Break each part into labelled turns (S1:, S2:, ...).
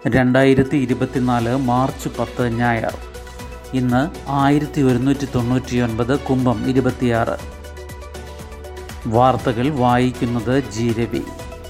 S1: 2024 March 10 ഞായർ. ഇന്ന് 1199 കുംഭം 26. വാർത്തകൾ വായിക്കുന്നത് G Ravi.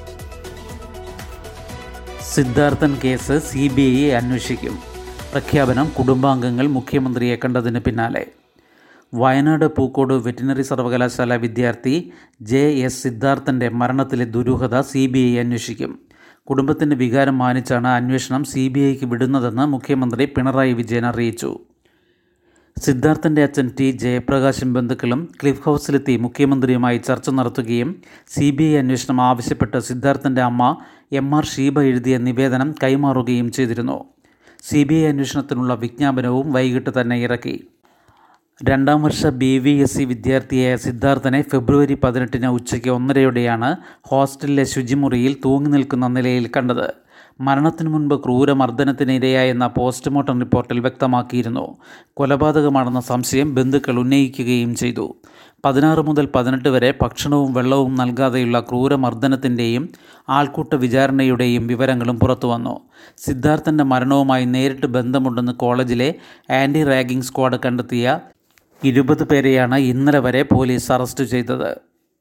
S1: Siddharthan case CBI അന്വേഷിക്കും. പ്രഖ്യാപനം കുടുംബാംഗങ്ങൾ മുഖ്യമന്ത്രിയെ കണ്ടതിന് പിന്നാലെ. വയനാട് പൂക്കോട് വെറ്റിനറി സർവകലാശാല വിദ്യാർത്ഥി JS സിദ്ധാർത്ഥൻ്റെ മരണത്തിലെ ദുരൂഹത CBI അന്വേഷിക്കും. കുടുംബത്തിൻ്റെ വികാരം മാനിച്ചാണ് അന്വേഷണം CBIക്ക് വിടുന്നതെന്ന് മുഖ്യമന്ത്രി പിണറായി വിജയൻ അറിയിച്ചു. സിദ്ധാർത്ഥൻ്റെ അച്ഛൻ T ജയപ്രകാശും ബന്ധുക്കളും ക്ലിഫ് ഹൗസിലെത്തി മുഖ്യമന്ത്രിയുമായി ചർച്ച നടത്തുകയും CBI അന്വേഷണം ആവശ്യപ്പെട്ട് സിദ്ധാർത്ഥൻ്റെ അമ്മ MR ഷീബ എഴുതിയ നിവേദനം കൈമാറുകയും ചെയ്തിരുന്നു. CBI അന്വേഷണത്തിനുള്ള വിജ്ഞാപനവും വൈകിട്ട് തന്നെ ഇറക്കി. 2ാം വർഷ BVSC വിദ്യാർത്ഥിയായ സിദ്ധാർത്ഥനെ ഫെബ്രുവരി 18 ഉച്ചയ്ക്ക് 1:30 ഹോസ്റ്റലിലെ ശുചിമുറിയിൽ തൂങ്ങി നിൽക്കുന്ന നിലയിൽ കണ്ടത്. മരണത്തിനു മുൻപ് ക്രൂരമർദ്ദനത്തിനിരയായെന്ന പോസ്റ്റ്മോർട്ടം റിപ്പോർട്ടിൽ വ്യക്തമാക്കിയിരുന്നു. കൊലപാതകമാണെന്ന സംശയം ബന്ധുക്കൾ ഉന്നയിക്കുകയും ചെയ്തു. 16 മുതൽ 18 വരെ ഭക്ഷണവും വെള്ളവും നൽകാതെയുള്ള ക്രൂരമർദ്ദനത്തിൻ്റെയും ആൾക്കൂട്ട വിചാരണയുടെയും വിവരങ്ങളും പുറത്തുവന്നു. സിദ്ധാർത്ഥൻ്റെ മരണവുമായി നേരിട്ട് ബന്ധമുണ്ടെന്ന് കോളേജിലെ ആൻറ്റി റാഗിംഗ് സ്ക്വാഡ് കണ്ടെത്തിയ 20 പേരെയാണ് ഇന്നലെ വരെ പോലീസ് അറസ്റ്റ് ചെയ്തത്.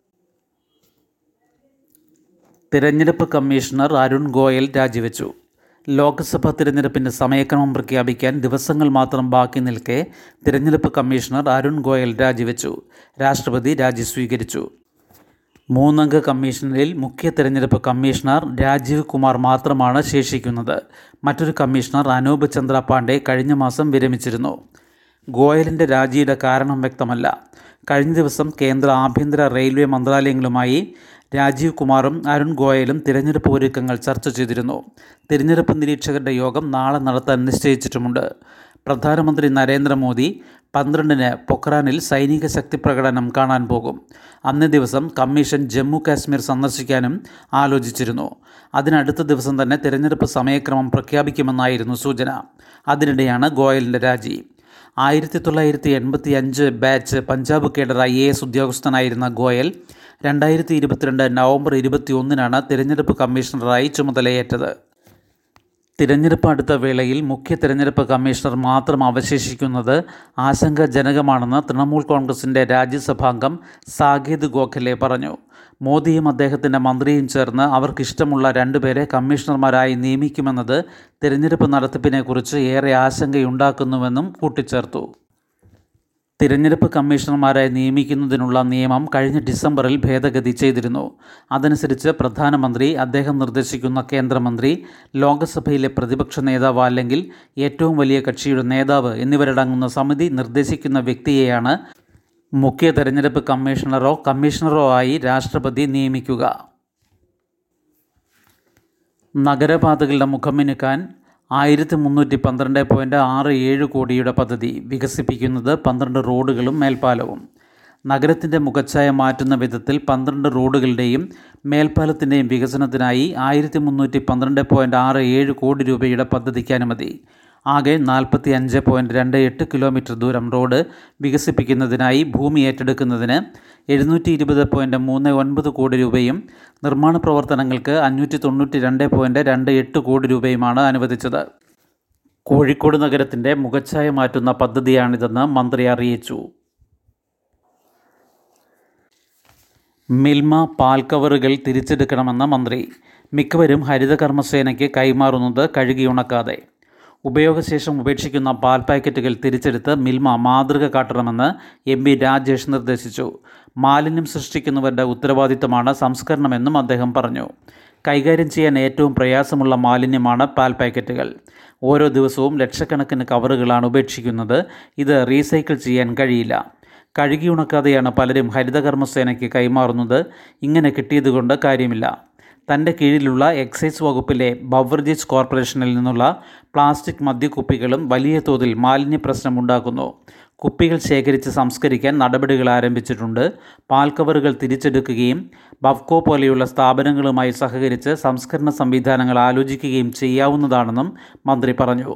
S1: തിരഞ്ഞെടുപ്പ് കമ്മീഷണർ അരുൺ ഗോയൽ രാജിവെച്ചു. ലോക്സഭാ തിരഞ്ഞെടുപ്പിൻ്റെ സമയക്രമം പ്രഖ്യാപിക്കാൻ ദിവസങ്ങൾ മാത്രം ബാക്കി നിൽക്കെ തിരഞ്ഞെടുപ്പ് കമ്മീഷണർ അരുൺ ഗോയൽ രാജിവെച്ചു. രാഷ്ട്രപതി രാജി സ്വീകരിച്ചു. 3 അംഗ കമ്മീഷനിൽ മുഖ്യ തിരഞ്ഞെടുപ്പ് കമ്മീഷണർ രാജീവ് കുമാർ മാത്രമാണ് ശേഷിക്കുന്നത്. മറ്റൊരു കമ്മീഷണർ അനൂപ് ചന്ദ്ര പാണ്ഡെ കഴിഞ്ഞ മാസം വിരമിച്ചിരുന്നു. ഗോയലിൻ്റെ രാജിയുടെ കാരണം വ്യക്തമല്ല. കഴിഞ്ഞ ദിവസം കേന്ദ്ര ആഭ്യന്തര റെയിൽവേ മന്ത്രാലയങ്ങളുമായി രാജീവ് കുമാറും അരുൺ ഗോയലും തിരഞ്ഞെടുപ്പ് ഒരുക്കങ്ങൾ ചർച്ച ചെയ്തിരുന്നു. തിരഞ്ഞെടുപ്പ് നിരീക്ഷകരുടെ യോഗം നാളെ നടത്താൻ നിശ്ചയിച്ചിട്ടുമുണ്ട്. പ്രധാനമന്ത്രി നരേന്ദ്രമോദി 12 പൊഖ്റാനിൽ സൈനിക ശക്തി പ്രകടനം കാണാൻ പോകും. അന്നേ ദിവസം കമ്മീഷൻ ജമ്മു കാശ്മീർ സന്ദർശിക്കാനും ആലോചിച്ചിരുന്നു. അതിനടുത്ത ദിവസം തന്നെ തിരഞ്ഞെടുപ്പ് സമയക്രമം പ്രഖ്യാപിക്കുമെന്നായിരുന്നു സൂചന. അതിനിടെയാണ് ഗോയലിൻ്റെ രാജി. 1985 ബാച്ച് പഞ്ചാബ് കേഡർ IAS ഉദ്യോഗസ്ഥനായിരുന്ന ഗോയൽ 2022 നവംബർ 21 തിരഞ്ഞെടുപ്പ് കമ്മീഷണറായി ചുമതലയേറ്റത്. തിരഞ്ഞെടുപ്പ് അടുത്ത വേളയിൽ മുഖ്യ തിരഞ്ഞെടുപ്പ് കമ്മീഷണർ മാത്രം അവശേഷിക്കുന്നത് ആശങ്കാജനകമാണെന്ന് തൃണമൂൽ കോൺഗ്രസിൻ്റെ രാജ്യസഭാംഗം സാകേത് ഗോഖലെ പറഞ്ഞു. മോദിയും അദ്ദേഹത്തിൻ്റെ മന്ത്രിയും ചേർന്ന് അവർക്കിഷ്ടമുള്ള 2 പേരെ കമ്മീഷണർമാരായി നിയമിക്കുമെന്നത് തിരഞ്ഞെടുപ്പ് നടത്തിപ്പിനെക്കുറിച്ച് ഏറെ ആശങ്കയുണ്ടാക്കുന്നുവെന്നും കൂട്ടിച്ചേർത്തു. തിരഞ്ഞെടുപ്പ് കമ്മീഷണർമാരായി നിയമിക്കുന്നതിനുള്ള നിയമം കഴിഞ്ഞ ഡിസംബറിൽ ഭേദഗതി ചെയ്തിരുന്നു. അതനുസരിച്ച് പ്രധാനമന്ത്രി, അദ്ദേഹം നിർദ്ദേശിക്കുന്ന കേന്ദ്രമന്ത്രി, ലോക്സഭയിലെ പ്രതിപക്ഷ നേതാവ് അല്ലെങ്കിൽ ഏറ്റവും വലിയ കക്ഷിയുടെ നേതാവ് എന്നിവരടങ്ങുന്ന സമിതി നിർദ്ദേശിക്കുന്ന വ്യക്തിയെയാണ് മുഖ്യ തെരഞ്ഞെടുപ്പ് കമ്മീഷണറോ ആയി രാഷ്ട്രപതി നിയമിക്കുക. നഗരപാതകളുടെ മുഖമിനുക്കാൻ 1312.67 കോടിയുടെ പദ്ധതി. വികസിപ്പിക്കുന്നത് 12 റോഡുകളും മേൽപ്പാലവും. നഗരത്തിൻ്റെ മുഖച്ഛായ മാറ്റുന്ന വിധത്തിൽ 12 റോഡുകളുടെയും മേൽപ്പാലത്തിൻ്റെയും വികസനത്തിനായി 1312.67 കോടി രൂപയുടെ പദ്ധതിക്ക് അനുമതി. ആകെ 45.28 കിലോമീറ്റർ ദൂരം റോഡ് വികസിപ്പിക്കുന്നതിനായി ഭൂമി ഏറ്റെടുക്കുന്നതിന് 720.39 കോടി രൂപയും നിർമ്മാണ പ്രവർത്തനങ്ങൾക്ക് 592.28 കോടി രൂപയുമാണ് അനുവദിച്ചത്. കോഴിക്കോട് നഗരത്തിൻ്റെ മുഖച്ഛായ മാറ്റുന്ന പദ്ധതിയാണിതെന്ന് മന്ത്രി അറിയിച്ചു. മിൽമ പാൽ കവറുകൾ തിരിച്ചെടുക്കണമെന്ന മന്ത്രി. മിക്കവരും ഹരിതകർമ്മസേനയ്ക്ക് കൈമാറുന്നത് കഴുകിയുണക്കാതെ. ഉപയോഗശേഷം ഉപേക്ഷിക്കുന്ന പാൽ പാക്കറ്റുകൾ തിരിച്ചെടുത്ത് മിൽമ മാതൃക കാട്ടണമെന്ന് MP രാജേഷ് നിർദ്ദേശിച്ചു. മാലിന്യം സൃഷ്ടിക്കുന്നവരുടെ ഉത്തരവാദിത്തമാണ് സംസ്കരണമെന്നും അദ്ദേഹം പറഞ്ഞു. കൈകാര്യം ചെയ്യാൻ ഏറ്റവും പ്രയാസമുള്ള മാലിന്യമാണ് പാൽ പാക്കറ്റുകൾ. ഓരോ ദിവസവും ലക്ഷക്കണക്കിന് കവറുകളാണ് ഉപേക്ഷിക്കുന്നത്. ഇത് റീസൈക്കിൾ ചെയ്യാൻ കഴിയില്ല. കഴുകിയുണക്കാതെയാണ് പലരും ഹരിതകർമ്മസേനയ്ക്ക് കൈമാറുന്നത്. ഇങ്ങനെ കിട്ടിയതുകൊണ്ട് കാര്യമില്ല. തൻ്റെ കീഴിലുള്ള എക്സൈസ് വകുപ്പിലെ ബവറേജസ് കോർപ്പറേഷനിൽ നിന്നുള്ള പ്ലാസ്റ്റിക് മദ്യക്കുപ്പികളും വലിയ തോതിൽ മാലിന്യ പ്രശ്നമുണ്ടാക്കുന്നു. കുപ്പികൾ ശേഖരിച്ച് സംസ്കരിക്കാൻ നടപടികൾ ആരംഭിച്ചിട്ടുണ്ട്. പാൽ കവറുകൾ തിരിച്ചെടുക്കുകയും ബവ്കോ പോലെയുള്ള സ്ഥാപനങ്ങളുമായി സഹകരിച്ച് സംസ്കരണ സംവിധാനങ്ങൾ ആലോചിക്കുകയും ചെയ്യാവുന്നതാണെന്നും മന്ത്രി പറഞ്ഞു.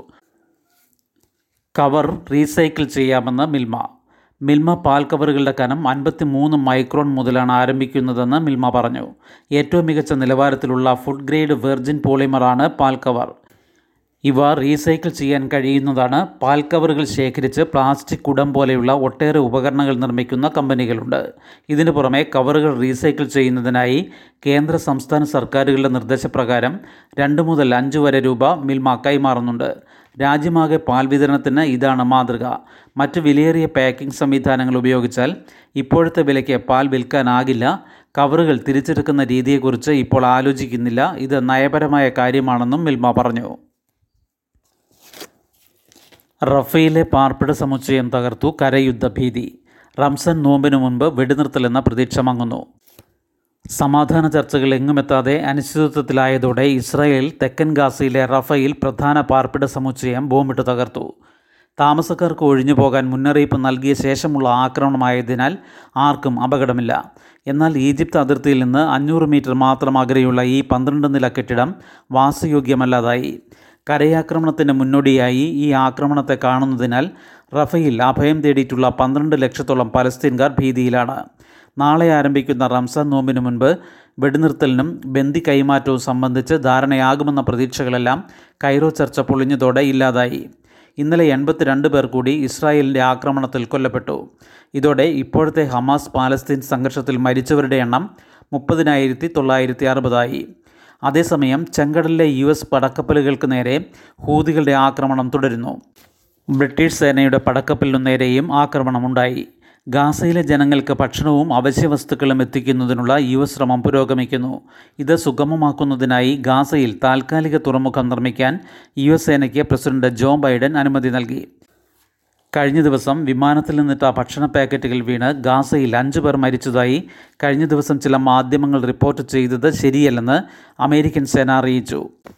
S1: കവർ റീസൈക്കിൾ ചെയ്യാമെന്ന് മിൽമ. മിൽമ പാൽ കവറുകളുടെ കനം 53 മൈക്രോൺ മുതലാണ് ആരംഭിക്കുന്നതെന്ന് മിൽമ പറഞ്ഞു. ഏറ്റവും മികച്ച നിലവാരത്തിലുള്ള ഫുഡ് ഗ്രേഡ് വെർജിൻ പോളിമറാണ് പാൽ കവർ. ഇവ റീസൈക്കിൾ ചെയ്യാൻ കഴിയുന്നതാണ്. പാൽ കവറുകൾ ശേഖരിച്ച് പ്ലാസ്റ്റിക് കുടം പോലെയുള്ള ഒട്ടേറെ ഉപകരണങ്ങൾ നിർമ്മിക്കുന്ന കമ്പനികളുണ്ട്. ഇതിനു പുറമെ കവറുകൾ റീസൈക്കിൾ ചെയ്യുന്നതിനായി കേന്ദ്ര സംസ്ഥാന സർക്കാരുകളുടെ നിർദ്ദേശപ്രകാരം 2 മുതൽ 5 വരെ രൂപ മിൽമ കൈമാറുന്നുണ്ട്. രാജ്യമാകെ പാൽ വിതരണത്തിന് ഇതാണ് മാതൃക. മറ്റ് വിലയേറിയ പാക്കിംഗ് സംവിധാനങ്ങൾ ഉപയോഗിച്ചാൽ ഇപ്പോഴത്തെ വിലയ്ക്ക് പാൽ വിൽക്കാനാകില്ല. കവറുകൾ തിരിച്ചെടുക്കുന്ന രീതിയെക്കുറിച്ച് ഇപ്പോൾ ആലോചിക്കുന്നില്ല. ഇത് നയപരമായ കാര്യമാണെന്നും മിൽമ പറഞ്ഞു. റഫയിലെ പാർപ്പിട സമുച്ചയം തകർത്തു. കരയുദ്ധ ഭീതി. റംസാൻ നോമ്പിനു മുൻപ് വെടിനിർത്തലെന്ന പ്രതീക്ഷ മങ്ങുന്നു. സമാധാന ചർച്ചകൾ എങ്ങുമെത്താതെ അനിശ്ചിതത്വത്തിലായതോടെ ഇസ്രായേൽ തെക്കൻ ഗാസയിലെ റഫയിൽ പ്രധാന പാർപ്പിട സമുച്ചയം ബോംബിട്ട് തകർത്തു. താമസക്കാർക്ക് ഒഴിഞ്ഞു പോകാൻ മുന്നറിയിപ്പ് നൽകിയ ശേഷമുള്ള ആക്രമണമായതിനാൽ ആർക്കും അപകടമില്ല. എന്നാൽ ഈജിപ്ത് അതിർത്തിയിൽ നിന്ന് 500 മീറ്റർ മാത്രം അകലെയുള്ള ഈ 12 നില കെട്ടിടം വാസയോഗ്യമല്ലാതായി. കരയാക്രമണത്തിന് മുന്നോടിയായി ഈ ആക്രമണത്തെ കാണുന്നതിനാൽ റഫയിൽ അഭയം തേടിയിട്ടുള്ള 12 ലക്ഷത്തോളം പലസ്തീൻകാർ ഭീതിയിലാണ്. നാളെ ആരംഭിക്കുന്ന റംസാൻ നോമ്പിന് മുൻപ് വെടിനിർത്തലിനും ബന്ദി കൈമാറ്റവും സംബന്ധിച്ച് ധാരണയാകുമെന്ന പ്രതീക്ഷകളെല്ലാം കൈറോ ചർച്ച പൊളിഞ്ഞതോടെ ഇല്ലാതായി. ഇന്നലെ 82 പേർ കൂടി ഇസ്രായേലിൻ്റെ ആക്രമണത്തിൽ കൊല്ലപ്പെട്ടു. ഇതോടെ ഇപ്പോഴത്തെ ഹമാസ് പാലസ്തീൻ സംഘർഷത്തിൽ മരിച്ചവരുടെ എണ്ണം 30,960 ആയി. അതേസമയം ചെങ്കടലിലെ US പടക്കപ്പലുകൾക്ക് നേരെ ഹൂതികളുടെ ആക്രമണം തുടരുന്നു. ബ്രിട്ടീഷ് സേനയുടെ പടക്കപ്പലിനു നേരെയും ആക്രമണമുണ്ടായി. ഗാസയിലെ ജനങ്ങൾക്ക് ഭക്ഷണവും അവശ്യവസ്തുക്കളും എത്തിക്കുന്നതിനുള്ള US ശ്രമം പുരോഗമിക്കുന്നു. ഇത് സുഗമമാക്കുന്നതിനായി ഗാസയിൽ താൽക്കാലിക തുറമുഖം നിർമ്മിക്കാൻ US സേനയ്ക്ക് പ്രസിഡന്റ് ജോ ബൈഡൻ അനുമതി നൽകി. കഴിഞ്ഞ ദിവസം വിമാനത്തിൽ നിന്നിട്ട ഭക്ഷണ പാക്കറ്റുകൾ വീണ് ഗാസയിൽ 5 പേർ മരിച്ചതായി കഴിഞ്ഞ ദിവസം ചില മാധ്യമങ്ങൾ റിപ്പോർട്ട് ചെയ്തത് ശരിയല്ലെന്ന് അമേരിക്കൻ സേന അറിയിച്ചു.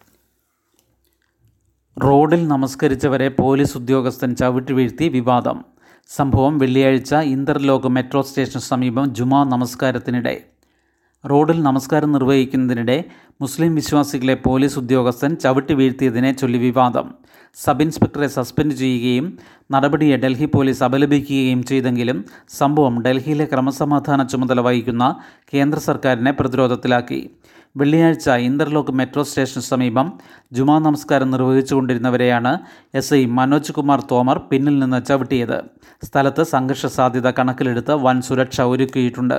S1: റോഡിൽ നമസ്കരിച്ചവരെ പോലീസ് ഉദ്യോഗസ്ഥൻ ചവിട്ടി വീഴ്ത്തി. വിവാദം. സംഭവം വെള്ളിയാഴ്ച ഇന്റർലോക്ക് മെട്രോ സ്റ്റേഷന് സമീപം ജുമാ നമസ്കാരത്തിനിടെ. റോഡിൽ നമസ്കാരം നിർവഹിക്കുന്നതിനിടെ മുസ്ലിം വിശ്വാസികളെ പോലീസ് ഉദ്യോഗസ്ഥൻ ചവിട്ടി വീഴ്ത്തിയതിനെ ചൊല്ലി വിവാദം. സബ് ഇൻസ്പെക്ടറെ സസ്പെൻഡ് ചെയ്യുകയും നടപടിയെ ഡൽഹി പോലീസ് അപലപിക്കുകയും ചെയ്തെങ്കിലും സംഭവം ഡൽഹിയിലെ ക്രമസമാധാന ചുമതല വഹിക്കുന്ന കേന്ദ്ര സർക്കാരിനെ പ്രതിരോധത്തിലാക്കി. വെള്ളിയാഴ്ച ഇന്റർലോക്ക് മെട്രോ സ്റ്റേഷന് സമീപം ജുമാ നമസ്കാരം നിർവഹിച്ചുകൊണ്ടിരുന്നവരെയാണ് SI മനോജ് കുമാർ തോമർ പിന്നിൽ നിന്ന് ചവിട്ടിയത്. സ്ഥലത്ത് സംഘർഷ സാധ്യത കണക്കിലെടുത്ത് വൻ സുരക്ഷ ഒരുക്കിയിട്ടുണ്ട്.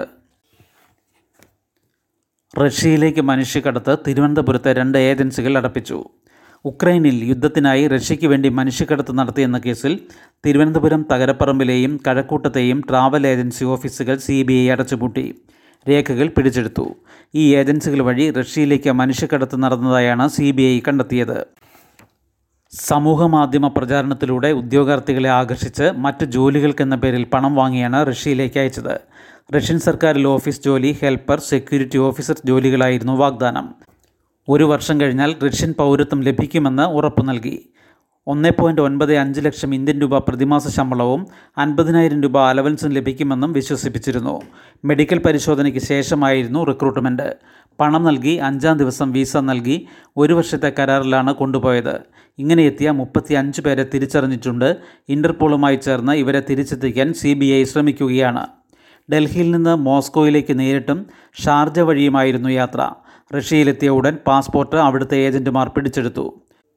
S1: റഷ്യയിലേക്ക് മനുഷ്യക്കടത്ത്. തിരുവനന്തപുരത്തെ 2 ഏജൻസികൾ അടപ്പിച്ചു. ഉക്രൈനിൽ യുദ്ധത്തിനായി റഷ്യയ്ക്ക് വേണ്ടി മനുഷ്യക്കടത്ത് നടത്തിയെന്ന കേസിൽ തിരുവനന്തപുരം തകരപ്പറമ്പിലെയും കഴക്കൂട്ടത്തെയും ട്രാവൽ ഏജൻസി ഓഫീസുകൾ CBI അടച്ചുപൂട്ടി. രേഖകൾ പിടിച്ചെടുത്തു. ഈ ഏജൻസികൾ വഴി റഷ്യയിലേക്ക് മനുഷ്യക്കടത്ത് നടന്നതായാണ് CBI കണ്ടെത്തിയത്. സമൂഹമാധ്യമ പ്രചാരണത്തിലൂടെ ഉദ്യോഗാർത്ഥികളെ ആകർഷിച്ച് മറ്റ് ജോലികൾക്കെന്ന പേരിൽ പണം വാങ്ങിയാണ് റഷ്യയിലേക്ക് അയച്ചത്. റഷ്യൻ സർക്കാരിൽ ഓഫീസ് ജോലി, ഹെൽപ്പർ, സെക്യൂരിറ്റി ഓഫീസർ ജോലികളായിരുന്നു വാഗ്ദാനം. 1 വർഷം കഴിഞ്ഞാൽ റഷ്യൻ പൗരത്വം ലഭിക്കുമെന്ന് ഉറപ്പു നൽകി. 1.95 ലക്ഷം ഇന്ത്യൻ രൂപ പ്രതിമാസ ശമ്പളവും 50,000 രൂപ അലവൻസും ലഭിക്കുമെന്നും വിശ്വസിപ്പിച്ചിരുന്നു. മെഡിക്കൽ പരിശോധനയ്ക്ക് ശേഷമായിരുന്നു റിക്രൂട്ട്മെൻറ്റ്. പണം നൽകി 5-ാം ദിവസം വിസ നൽകി 1 വർഷത്തെ കരാറിലാണ് കൊണ്ടുപോയത്. ഇങ്ങനെ എത്തിയ 35 പേരെ തിരിച്ചറിഞ്ഞിട്ടുണ്ട്. ഇന്റർപോളുമായി ചേർന്ന് ഇവരെ തിരിച്ചെത്തിക്കാൻ CBI ശ്രമിക്കുകയാണ്. ഡൽഹിയിൽ നിന്ന് മോസ്കോയിലേക്ക് നേരിട്ടും ഷാർജ വഴിയുമായിരുന്നു യാത്ര. റഷ്യയിലെത്തിയ ഉടൻ പാസ്പോർട്ട് അവിടുത്തെ ഏജന്റുമാർ പിടിച്ചെടുത്തു.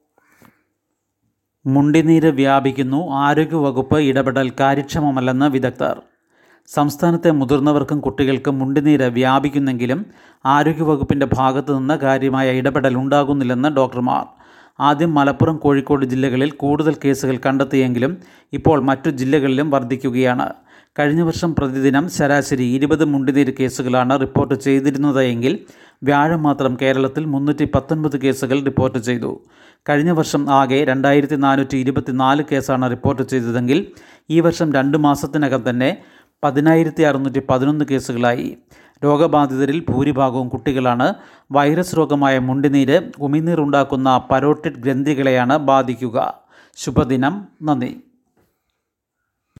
S1: മുണ്ടിനീര് വ്യാപിക്കുന്നു. ആരോഗ്യവകുപ്പ് ഇടപെടൽ കാര്യക്ഷമമല്ലെന്ന് വിദഗ്ധർ. സംസ്ഥാനത്തെ മുതിർന്നവർക്കും കുട്ടികൾക്കും മുണ്ടിനീര് വ്യാപിക്കുന്നെങ്കിലും ആരോഗ്യവകുപ്പിൻ്റെ ഭാഗത്തു നിന്ന് കാര്യമായ ഇടപെടൽ ഉണ്ടാകുന്നില്ലെന്ന് ഡോക്ടർമാർ. ആദ്യം മലപ്പുറം, കോഴിക്കോട് ജില്ലകളിൽ കൂടുതൽ കേസുകൾ കണ്ടെത്തിയെങ്കിലും ഇപ്പോൾ മറ്റു ജില്ലകളിലും വർദ്ധിക്കുകയാണ്. കഴിഞ്ഞ വർഷം പ്രതിദിനം ശരാശരി 20 മുണ്ടിനീര് കേസുകളാണ് റിപ്പോർട്ട് ചെയ്തിരുന്നതെങ്കിൽ വ്യാഴം മാത്രം കേരളത്തിൽ 319 കേസുകൾ റിപ്പോർട്ട് ചെയ്തു. കഴിഞ്ഞ വർഷം ആകെ 2424 കേസാണ് റിപ്പോർട്ട് ചെയ്തതെങ്കിൽ ഈ വർഷം 2 മാസത്തിനകം തന്നെ 10,611 കേസുകളായി. രോഗബാധിതരിൽ ഭൂരിഭാഗവും കുട്ടികളാണ്. വൈറസ് രോഗമായ മുണ്ടിനീര് ഉമിനീർ ഉണ്ടാക്കുന്ന പരോട്ടിഡ് ഗ്രന്ഥികളെയാണ് ബാധിക്കുക. ശുഭദിനം. നന്ദി.